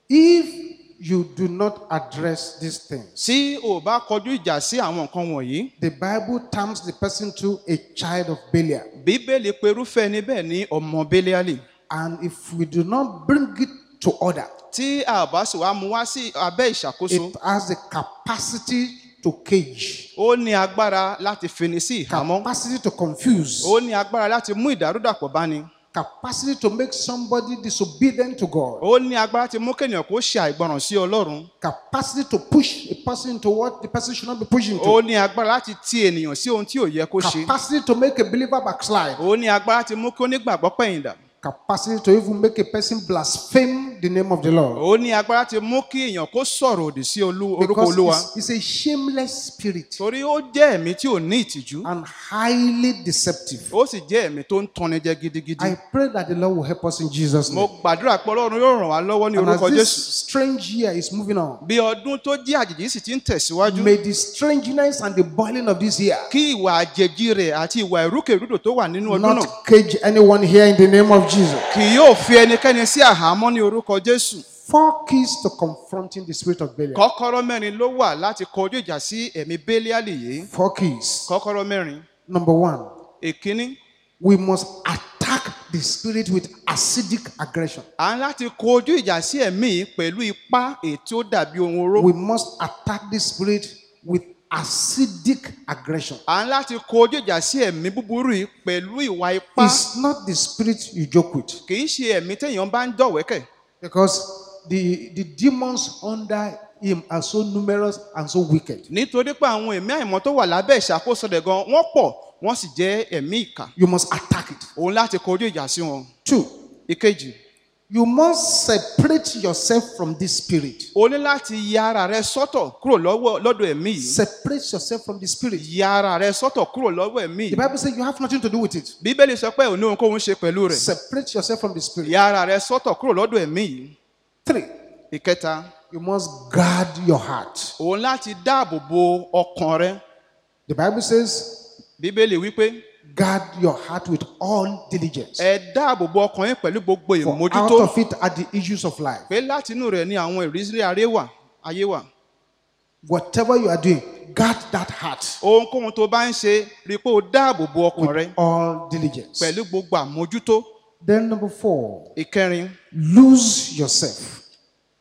If you do not address these things, tí o bá kọjú ìjà sí àwọn nǹkan wọ̀nyí. the Bible terms the person to a child of Belial. bíbélì perúfẹ́ níbẹ̀ ní ọmọ Béliálì. And if we do not bring it to order, tí a bá sì wá mú wá sí abẹ́ ìṣàkóso. it has the capacity to cage, ó ní agbára láti fini sí ìhámọ́. capacity to confuse, ó ní agbára láti mú ìdàrúdàpọ̀ báni. capacity to make somebody disobedient to God, ó ní agbára láti mú kéèyàn kó ṣe àìgbọràn sí Ọlọ́run. capacity to push a person into what the person should not be pushing ó to, ní agbára láti ti ènìyàn sí ohun tí ò yẹ kó ṣe. capacity to make a believer backslide, ó ní agbára láti mú kí onígbàgbọ́ pẹ̀yìndà. capacity to even make a person blaspheme the name of the Lord. ó ní agbára láti mú kí èèyàn kó sọ̀rọ̀ òdì sí olú- orúkọ Because Olúwa. it's, it's a shameless spirit torí ó jẹ́ ẹ̀mí tí ò ní ìtìjú. and highly deceptive. ó sì jẹ́ ẹ̀mí tó ń tanni jẹ gidigidi. I pray that the Lord will help us in Jesus' mo name. gbàdúrà pé Ọlọ́run yóò ràn wá lọ́wọ́ ní And orúkọ as this Jésù. strange year is moving on, bí ọdún tó jẹ́ àjèjì sì ti ń tẹ̀síwájú. may the strangeness and the boiling of this year kí ìwà àjèjì rẹ̀ àti ìwà ìrúkèrúdò tó wà nínú ọdún náà not cage anyone here in the name of Jesus. kì yóò fi ẹnikẹ́ni sí àhámọ́ ní orúkọ Jésù. Four keys to confronting the spirit of Belial. kọ́kọ́rọ́ mẹ́rin ló wà láti kọjú ìjà sí ẹ̀mí Béliálì yìí. Four keys. kọ́kọ́rọ́ mẹ́rin. Number one, èkíní we must attack the spirit with acidic aggression. à ń láti kọjú ìjà sí ẹ̀mí yìí pẹ̀lú ipá èyí tí ó dàbí ohun oró. We must attack the spirit with acidic aggression. à ń láti kọjú ìjà sí ẹ̀mí búburú yìí pẹ̀lú ìwà ipá. It's not the spirit you joke with, kì í ṣe ẹ̀mí téèyàn bá ń dọ̀wẹ́kẹ̀. because the, the demons under him are so numerous and so wicked. nítorí pé àwọn ẹ̀mí àìmọ́ tó wà lábẹ́ ìṣàkóso rẹ̀ gan wọ́n pọ̀ wọ́n sì jẹ́ ẹ̀mí ìkà. You must attack it. òun láti kọjú ìjà sí wọn. Two, ìkejì. you must separate yourself from this spirit. o ní láti ya ara rẹ sọ́tọ̀ kúrò lọ́wọ́ lọ́dọ̀ ẹ̀mí yìí. Separate yourself from the spirit. ya ara rẹ sọ́tọ̀ kúrò lọ́wọ́ ẹ̀mí The yìí. Bible says you have nothing to do with it. bíbélì sọ pé òní ohunkóhun ṣe pẹ̀lú rẹ̀. Separate yourself from the spirit. ya ara rẹ sọ́tọ̀ kúrò lọ́dọ̀ ẹ̀mí yìí. Three, ìkẹta. you must guard your heart. òun láti dáàbò bo ọkàn rẹ. The Bible says, bíbélì wípé guard your heart with all diligence. ẹ dáàbò bo ọkàn yín pẹ̀lú gbogbo For out ìmójútó. of it are the issues of life. pé látinú rẹ̀ ni àwọn ìrísí ayé wà ayé wà. Whatever you are doing, guard that heart ohunkóhun tó bá ń ṣe rí i pé o dáàbò bo ọkàn rẹ with all diligence. pẹ̀lú gbogbo àmójútó. Then number four, ìkẹrin. lose yourself.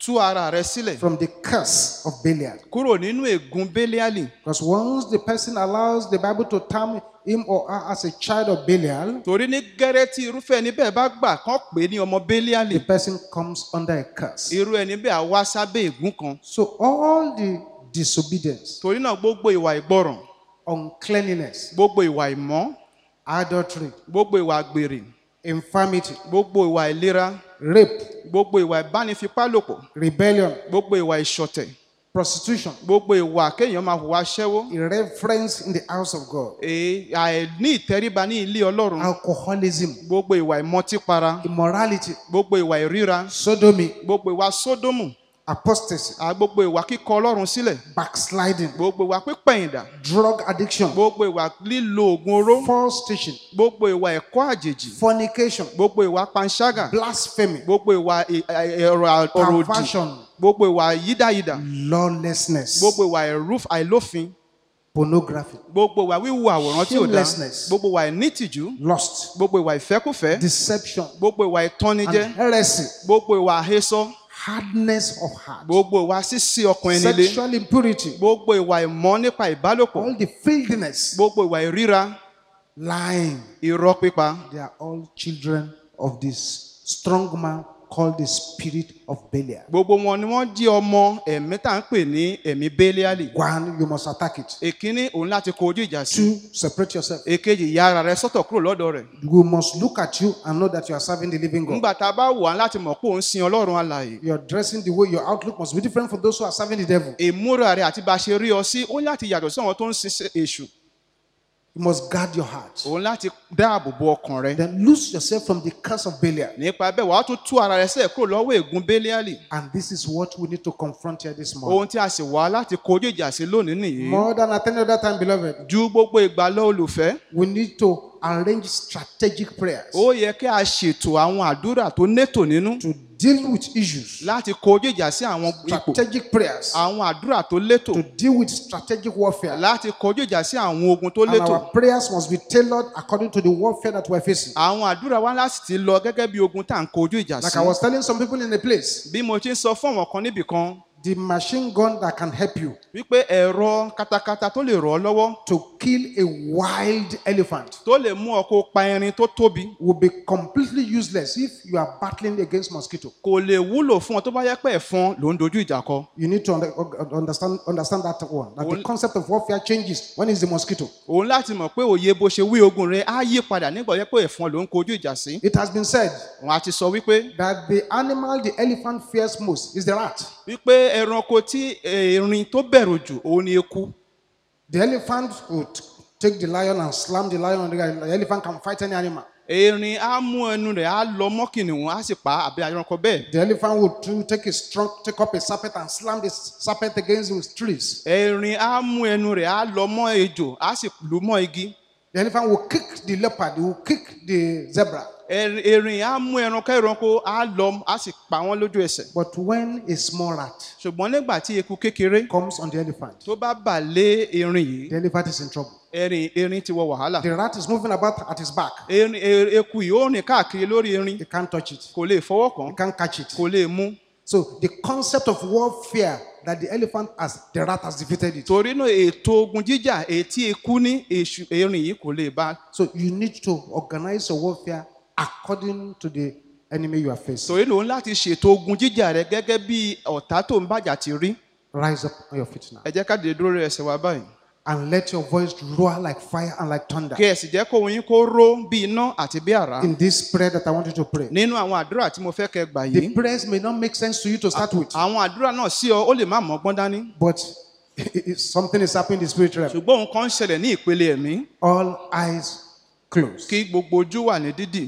tú ara rẹ sílẹ̀ from the curse of Belial. kúrò nínú ègún Béliálì. Because once the person allows the Bible to term him or her as a child of Belial, torí ní gẹ́rẹ́ tí irúfẹ́ ẹni bẹ́ẹ̀ bá gbà kán pè é ní ọmọ Béliálì, the person comes under a curse. irú ẹni bẹ́ẹ̀ á wá sábẹ́ ègún kan. So all the disobedience, torí náà gbogbo ìwà ìgbọràn, uncleanliness, gbogbo ìwà ìmọ́, adultery, gbogbo ìwà àgbèrè, infirmity, gbogbo ìwà ìlera, rape, gbogbo ìwà ìbánifipálòpọ̀, rebellion, gbogbo ìwà ìṣọ̀tẹ̀, prostitution, gbogbo ìwà kéèyàn máa hùwà aṣẹ́wó, irreverence in the house of God, èé àìní ìtẹríba ní ilé Ọlọ́run, alcoholism, gbogbo ìwà ìmọtípara, immorality, gbogbo ìwà ìríra, sodomy, gbogbo ìwà sódómù, apostasy, à gbogbo ìwà kíkọ Ọlọ́run sílẹ̀, backsliding, gbogbo ìwà pípẹ̀yìndà, drug addiction, gbogbo ìwà lílo oògùn oró, false teaching, gbogbo ìwà ẹ̀kọ́ àjèjì, fornication, gbogbo ìwà panṣágà, blasphemy, gbogbo ìwà ì- ì- ọ̀rọ̀ ọ̀rọ̀ òdì, perversion, gbogbo ìwà yídáyídà, lawlessness, gbogbo ìwà ẹ̀rúf àìlófin, pornography, gbogbo ìwà wíwo àwòrán tí ò dá, Shamelessness. gbogbo ìwà ìnítìjú, lust, gbogbo ìwà ìfẹ́kùfẹ́, deception, gbogbo ìwà ìtọ́nijẹ, and heresy, gbogbo ìwà àhesọ, hardness of heart, gbogbo ìwà sísí ọkàn ẹni le, sexual impurity, gbogbo ìwà ìmọ̀ nípa ìbálòpọ̀, all the filthiness, gbogbo ìwà ìríra, lying. irọ́ pípa. They are all children of this strong man called the spirit of Belial. Gbogbo wọn ni wọ́n jí ọmọ ẹ̀mí tá à ń pè ní ẹ̀mí Béliálì. One, you must attack it. Èkíní òun láti kojú ìjà sí. Two, separate yourself. Èkejì ya ara rẹ sọ́tọ̀ kúrò lọ́dọ̀ rẹ̀. We must look at you and know that you are serving the living God. Nígbà tá a bá wà láti mọ̀ pé òun sin Ọlọ́run alààyè. Your dressing, the way your outlook must be different from those who are serving the devil. Ìmúra rẹ̀ àti bá a ṣe rí ọ sí ó láti yàtọ̀ sí àwọn tó ń sin èṣù. You must guard your heart. Òun láti dáàbò bo ọkàn rẹ. Then loose yourself from the curse of Belial. Nípa bẹ́ẹ̀ wàá tún tú ara rẹ sílẹ̀ kúrò lọ́wọ́ ègún Béliálì. And this is what we need to confront here this morning. Ohun tí a sì wá láti kojú ìjà sí lónìí nìyí. More than at any other time, beloved, Ju gbogbo ìgbà lọ olùfẹ́. we need to arrange strategic prayers Ó yẹ kí a ṣètò àwọn àdúrà tó nétò nínú to deal with issues. láti kojú ìjà sí àwọn ipò. Strategic prayers Àwọn àdúrà tó létò to deal with strategic warfare. láti kojú ìjà sí àwọn ogun tó And létò. our prayers must be tailored according to the warfare that we're facing. Àwọn àdúrà wa láti ti lọ gẹ́gẹ́ bí ogun tá à ń kojú ìjà Like sí. I was telling some people in a place, Bí mo ti ń sọ fún àwọn kan níbì kan the machine gun that can help you wípé ẹ̀rọ katakata tó lè rọ̀ ọ́ lọ́wọ́ to kill a wild elephant tó lè mú ọ kó pa erin tó tóbi will be completely useless if you are battling against mosquito. kò lè wúlò fún ọ tó bá yẹ pé ẹ̀fọn ló ń dojú ìjà kọ. You need to under, understand understand that one. That the concept of warfare changes when it's the mosquito. Òun láti mọ̀ pé òye bó ṣe wí ogun rẹ á yí padà nígbà yẹ pé ẹ̀fọn ló ń kojú ìjà sí. It has been said Wọ́n á ti sọ wípé that the animal the elephant fears most is the rat. wípé ẹranko tí erin tó bẹ̀rù jù òun ni eku. The elephant would take the lion and slam the lion. The elephant can fight any animal. Erin á mú ẹnu rẹ̀ á lọ mọ́ kìnìún á sì pa àbí ẹranko bẹ́ẹ̀. The elephant would too take a strong, take up a serpent and slam the serpent against those trees. Erin á mú ẹnu rẹ̀ á lọ mọ́ ejò á sì lù mọ́ igi. The elephant will kick the leopard. He will kick the zebra. Erin erin á mú ẹranko ẹranko á lọ á sì pa wọ́n lójú ẹsẹ̀. But when a small rat Ṣùgbọ́n nígbà tí eku kékeré comes on the elephant, tó bá bà lé erin yìí, the elephant is in trouble. erin erin ti wọ wàhálà. The rat is moving about at his back. Erin e- eku yìí ó rìn káàkiri lórí erin He can't touch it. kò lè fọwọ́ He kàn can't catch it. kò lè mú. So the concept of warfare that the elephant has, the rat has defeated it. Torí náà ètò ogun jíjà ètí eku ní èṣù erin yìí kò lè bá. So you need to organize your warfare according to the enemy you are facing. Torí lòun láti ṣètò ogun jíjà rẹ gẹ́gẹ́ bí ọ̀tá tó ń bàjà ti rí. Rise up on your feet now Ẹ jẹ́ ká dìde dúró lórí ẹsẹ̀ wa báyìí. and let your voice roar like fire and like thunder. Kí ẹ sì jẹ́ kó ohùn yín kó ró bí iná àti bí àrá. In this prayer that I want you to pray, Nínú àwọn àdúrà tí mo fẹ́ kẹ́ gbà the yìí, prayers may not make sense to you to start with, àwọn àdúrà náà sí ọ ó lè má mọ́gbọ́n dání. but something is happening in the spirit realm. Ṣùgbọ́n ohun kan ń ṣẹlẹ̀ ní ìpele ẹ̀mí. All eyes closed. Kí gbogbo ojú wà ní dídì.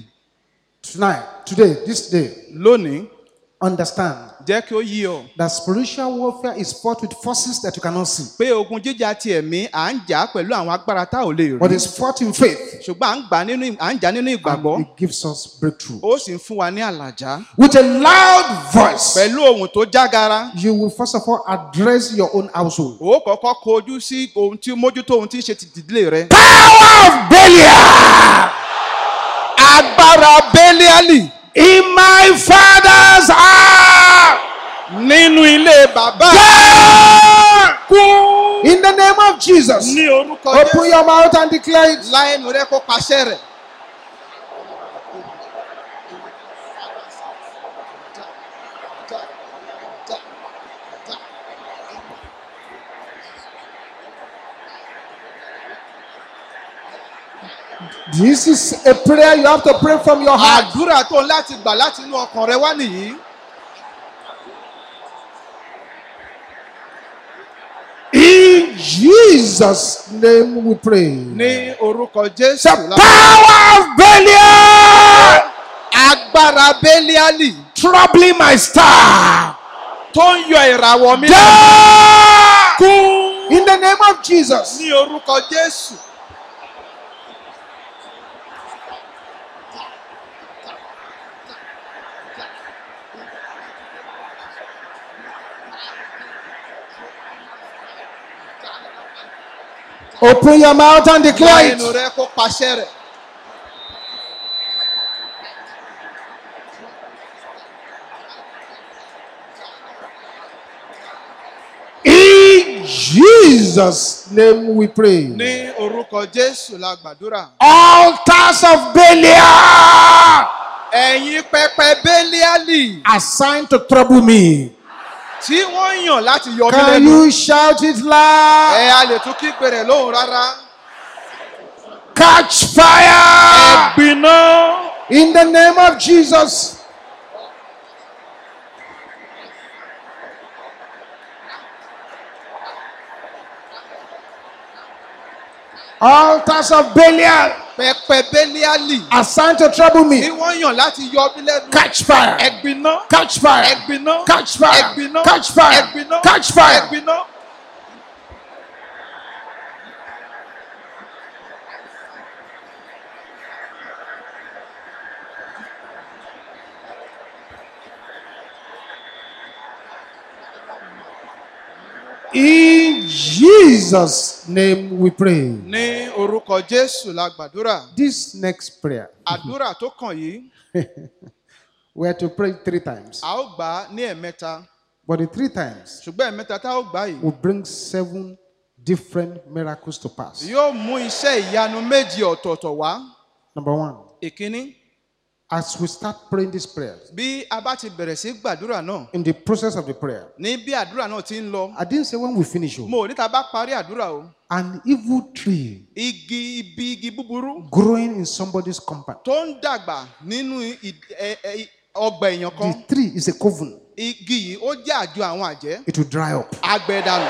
Tonight, today, this day, Lónìí, understand jẹ́ kí ó yí ọ that spiritual warfare is fought with forces that you cannot see, pé ogun jíjà ti ẹ̀mí à ń jà pẹ̀lú àwọn agbára tá ò lè but rí. it's fought in faith. Ṣùgbọ́n à ń gbà nínú à ń jà nínú ìgbàgbọ́. And it gives us breakthrough. Ó sì ń fún wa ní àlàjá. With a loud voice, Pẹ̀lú ohùn tó jágara. you will first of all address your own household. Ó kọ́kọ́ kojú sí ohun tí mójútó ohun tí ń ṣe ti ìdílé rẹ. Power of Belial Agbára Béliálì in my father's house. nínú ilé bàbá kú. In the name of Jesus. Ní orúkọ Open Jésù. your mouth and declare it. Láẹnu rẹ kó paṣẹ rẹ̀. This is a prayer you have to pray from your heart. Àdúrà tó ń láti gbà láti inú ọkàn rẹ wá nìyí. In Jesus' name we pray. Ní orúkọ Jésù. The power of Belial Agbára Beliali troubling my star. tó ń yọ ìràwọ̀ mi. Die! Kú. In the name of Jesus. Ní orúkọ Jésù. Open your mouth and declare Láẹnu it. rẹ kó paṣẹ rẹ̀. In Jesus' name we pray. Ní orúkọ Jésù la gbàdúrà. Altars of Belial Ẹ̀yin pẹpẹ Beliali assigned to trouble me. tí wọ́n yàn láti yọ mí Can lẹ́nu. you shout it loud? Ẹ a lè tún kígbe rẹ̀ lóhùn rárá. Catch fire Gbiná. in the name of Jesus. Altars of Belial Pẹpẹ Beliali assigned to trouble tí me. wọ́n yàn láti yọ mí lẹ́nu. Catch fire. Ẹ̀gbiná. Catch fire. Ẹ̀gbiná. Catch fire. Ẹ̀gbiná. Catch fire. Ẹ̀gbiná. Catch fire. Ẹ̀gbiná. In Jesus' name we pray. Ní orúkọ Jésù la gbàdúrà. This next prayer, Àdúrà tó kàn yìí, we are to pray three times. a ó gbà á ní ẹ̀mẹ́ta. But the three times Ṣùgbọ́n ẹ̀mẹ́ta tá a ó gbà á yìí will bring seven different miracles to pass. yóò mú iṣẹ́ ìyanu méjì ọ̀tọ̀ọ̀tọ̀ wá. Number one, Ìkíní, as we start praying this prayer, bí a bá ti bẹ̀rẹ̀ sí gbàdúrà náà, in the process of the prayer, ní bí àdúrà náà ti ń lọ, I didn't say when we finish, oh, mo ò ní ta bá parí àdúrà o. an evil tree Igi ibi igi búburú growing in somebody's compound. tó ń dàgbà nínú ì- ẹ- ẹ- ọgbà èèyàn kan. The tree is a coven. Igi yìí ó jẹ́ àjọ àwọn àjẹ́. It will dry up. Agbẹ̀dànù.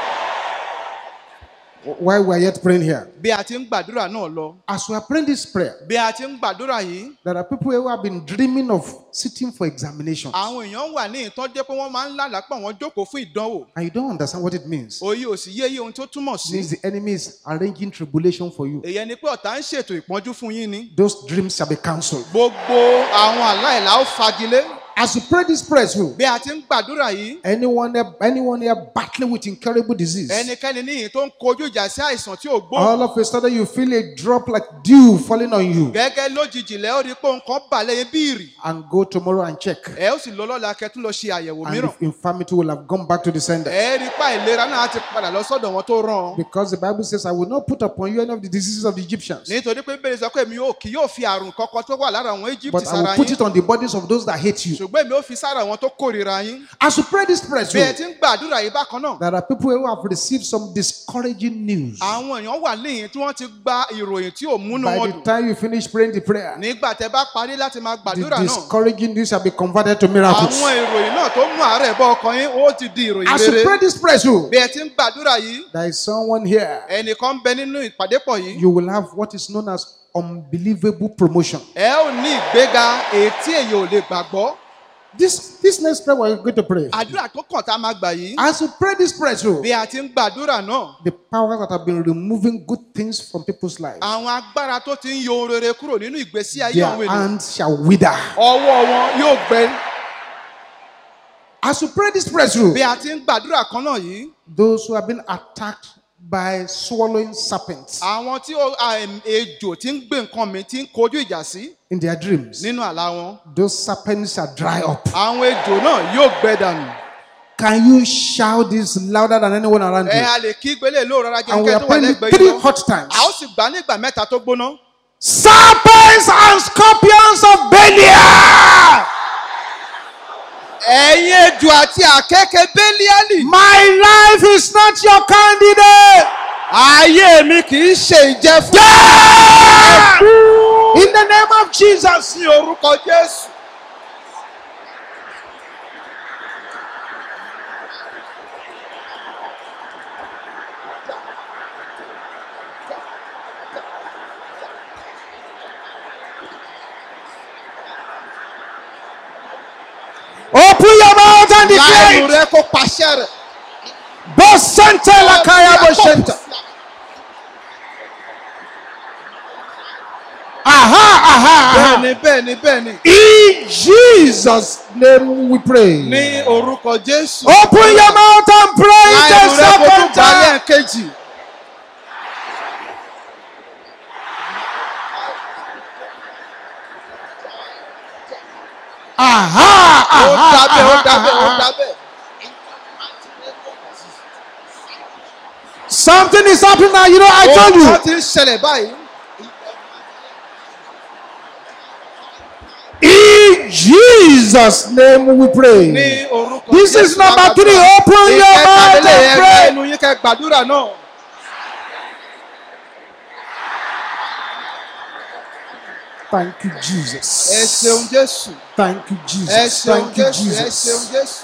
While we are yet praying here, Bí a ti ń gbàdúrà náà lọ, as we are praying this prayer, bí a ti ń gbàdúrà yìí, there are people who have been dreaming of sitting for examinations. àwọn èèyàn wà ní ìtọ́jẹ́ pé wọ́n máa ń lálàá pé wọ́n jókòó fún ìdánwò. And you don't understand what it means. Òye ò sì yé iye ohun tó túmọ̀ It sí. means the enemy is arranging tribulation for you. Èyí ni pé ọ̀tá ń ṣètò ìpọ́njú fún yín ni. Those dreams shall be cancelled. Gbogbo àwọn aláìlá ó fagilé. As you pray this prayer too, Bí a ti ń gbàdúrà yìí, anyone here, anyone here battling with incurable disease, ẹnikẹ́ni níyìn tó ń kojú ìjà sí àìsàn tí ò gbóògùn. all of a sudden you feel a drop like dew falling on you, Gẹ́gẹ́ lójijì lẹ́ ó rí pé nǹkan bà lẹ́yìn bí ìrì. and go tomorrow and check. Ẹ ó sì lọ lọ́la kẹ́tún lọ ṣe àyẹ̀wò And mìíràn. if infirmity will have gone back to the sender. Ẹ rí pa ìlera náà ti padà lọ sọ́dọ̀ wọn tó rán. Because the Bible says, I will not put upon you any of the diseases of the Egyptians, Nítorí pé bẹ́ẹ̀ sọ pé èmi yóò kì yóò fi àrùn kankan tó wà lára àwọn Egypt but I sára will put yín. it on the bodies of those that hate you. Ṣùgbọ́n èmi ó fi sára àwọn tó kórìíra yín. As you pray this prayer Bí ẹ too, ti ń gbàdúrà yìí bákan náà, there are people who have received some discouraging news. àwọn èèyàn wà níyìn tí wọ́n ti gba ìròyìn tí ò múnú By wọn the dùn. time you finish praying the prayer, Nígbà tẹ́ bá parí láti máa the gbàdúrà náà, discouraging news shall be converted to miracles. àwọn ìròyìn náà tó mú àárẹ̀ bọ́ ọkàn yín ó ti di ìròyìn As you rere. pray this prayer too, Bí ẹ ti ń gbàdúrà yìí, there is someone here. ẹnìkan ń bẹ nínú ìpàdé pọ̀ yìí. You will have what is known as unbelievable promotion. Ẹ ò ní ìgbéga èyí tí èyí ò lè gbàgbọ́. This this next prayer we're going to pray. Àdúrà tó kàn tá a máa gbà yìí. As you pray this prayer too, Bí a ti ń gbàdúrà náà, the powers that have been removing good things from people's lives, àwọn agbára tó ti ń yọ ohun rere kúrò nínú ìgbésí ayé their àwọn ènìyàn, hands shall wither. ọwọ́ wọn yóò gbẹ. As you pray this prayer too, Bí a ti ń gbàdúrà kan náà yìí, those who have been attacked by swallowing serpents àwọn tí ó- à, em, ejò tí ń gbé nǹkan mi tí ń kojú ìjà sí in their dreams, nínú àlá wọn, those serpents shall dry up. àwọn ejò náà yóò gbẹ dànù. Can you shout this louder than anyone around ẹ you? a lè kí gbélé lóòrọ̀ ara And we jẹ́ are tó wà praying it lẹ́gbẹ̀ẹ́ three yìí lọ. hot times. a ó sì gbà ní ìgbà mẹ́ta tó gbóná. Serpents and scorpions of Belial. ẹ̀yin ejò àti àkekèé Bélíálì. My life is not your candidate. ayé mi kì í ṣe ìjẹ fún. In the name of Jesus. ní orúkọ Jésù. Open your mouth and declare láìnú it. rẹ kó pàṣẹ rẹ̀. Bosente lakaya bosente. Aha, aha, aha. bẹ́ẹ̀ni bẹ́ẹ̀ni bẹ́ẹ̀ni. In Jesus' name we pray. ní orúkọ Jésù. Open your mouth and pray it a láìnú rẹ kó tún second gbà time. lẹ́ẹ̀kejì. Aha, ó aha, dábẹ́ ó aha, dábẹ́ ó aha. dábẹ́. Something is happening now. You know, I told ohun you. tó ti ń ṣẹlẹ̀ báyìí. In Jesus' name we ní pray. orúkọ This is Jésù number lágbàdúrà. three. Open your mouth ìkẹtàlélẹ̀ and ẹgbẹ́ pray. ẹnu yín kẹ́ gbàdúrà náà. Thank you, ẹ Jesus. ṣeun Jésù. Thank you, ẹ Jesus. ṣeun Thank you, Jésù. ẹ ṣeun Jesus. Jésù.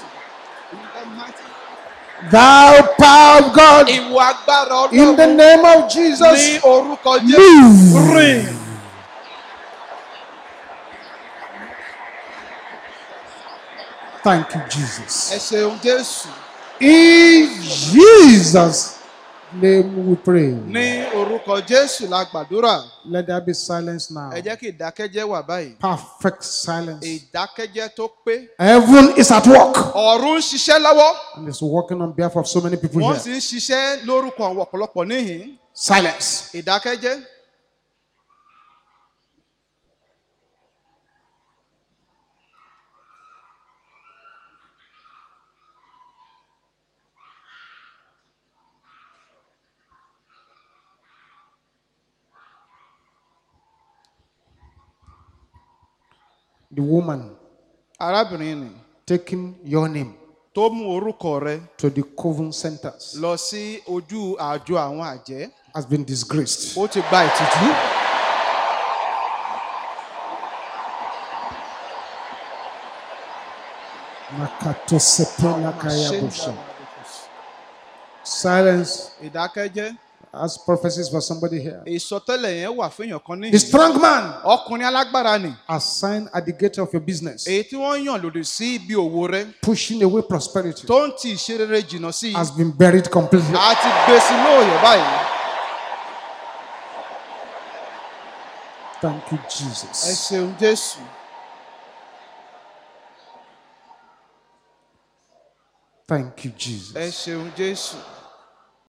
Thou power of God, ìwọ agbára in the Ọlọ́run name of ní Jesus, orúkọ Jésù. move. rìn. Thank you, ẹ Jesus. ṣeun Jésù. In Jesus' name we pray. ní orúkọ Jésù la gbàdúrà. Let there be silence now. ẹ jẹ́ kí ìdákẹ́jẹ́ wà báyìí. Perfect silence. ìdákẹ́jẹ́ tó pé. Heaven is at work ọ̀run ń ṣiṣẹ́ lọ́wọ́. and is working on behalf of so many people wọ́n here. sì ń ṣiṣẹ́ lórúkọ àwọn ọ̀pọ̀lọpọ̀ níhìn. Silence. ìdákẹ́jẹ́. The woman arábìnrin ni taking your name tó mú orúkọ rẹ to the coven centers lọ sí ojú àjọ àwọn àjẹ́. has been disgraced. ó ti gba ìtìjú. Silence ìdákẹ́jẹ́. as prophecies for somebody here. ìsọtẹ́lẹ̀ yẹn wà fún èèyàn kan The níhìn. strong man ọkùnrin alágbára ni. assigned at the gate of your business, èyí tí wọ́n yàn lòdì sí ibi òwò rẹ pushing away prosperity, tó ń ti ìṣerere jìnnà sí i. has been buried completely. a ti gbé sínú òòyàn báyìí. Thank you, ẹ Jesus. ṣeun Jésù. Thank you, ẹ Jesus. ṣeun Jésù.